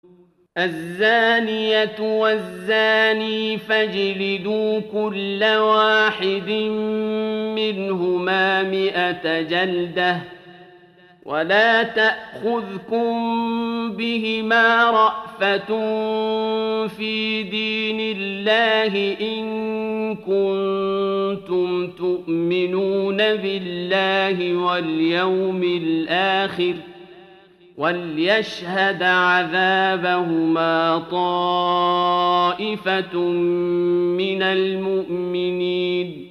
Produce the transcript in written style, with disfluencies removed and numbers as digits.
الزانية والزاني فاجلدوا كل واحد منهما 100 جلدة ولا تأخذكم بهما رأفة في دين الله إن كنتم تؤمنون بالله واليوم الآخر وليشهد عذابهما طائفة من المؤمنين